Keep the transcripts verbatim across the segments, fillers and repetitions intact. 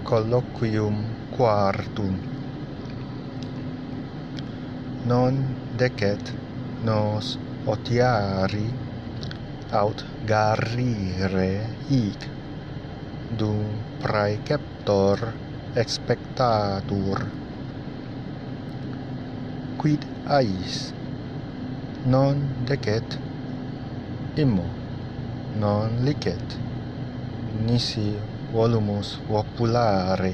Colloquium quartum. Non decet nos otiari aut garrire hic, dum praeceptor expectatur. Quid ais? Non decet? Immo, non licet, nisi volumus vopulare.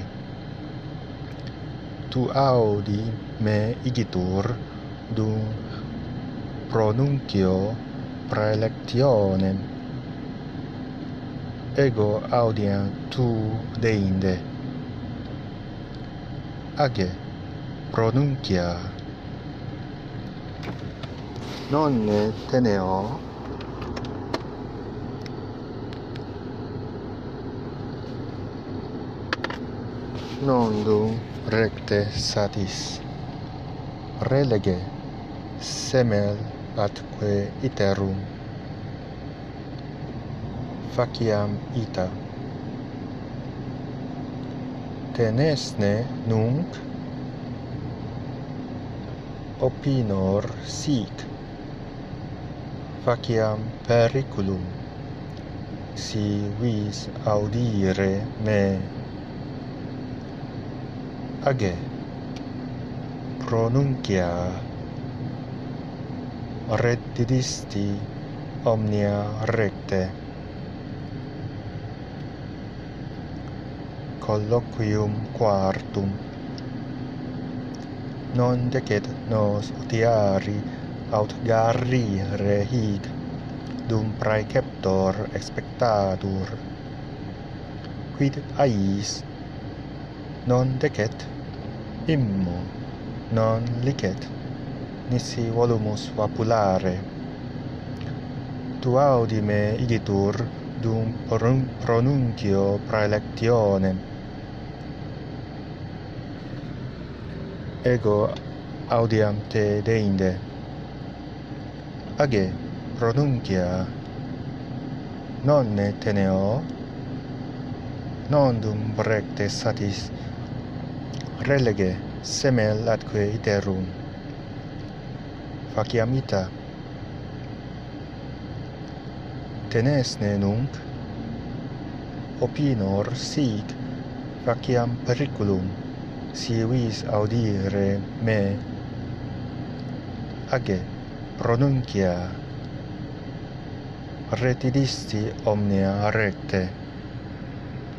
Tu audi me igitur dum pronuncio praelectionem. Ego audiam tu deinde. Age, pronuncia. Nonne teneo non dum recte satis. Relege semel atque iterum. Faciam ita. Tenesne nunc opinor sic. Faciam periculum, si vis audire me. Age, pronuncia. Reddidisti omnia recte. Colloquium quartum. Non decet nos otiari aut garrire hic, dum praeceptor expectatur. Quid ais? Non decet? Immo, non licet, nisi volumus vapulare. Tu audi me igitur dum pronuncio praelectionem. Ego audiam te deinde. Age, pronuncia. Nonne teneo, non dum recte satis. Relege semel atque iterum. Faciam ita. Tenesne nunc opinor sic. Faciam periculum, si vis audire me. Age, pronuncia. Retidisti omnia recte.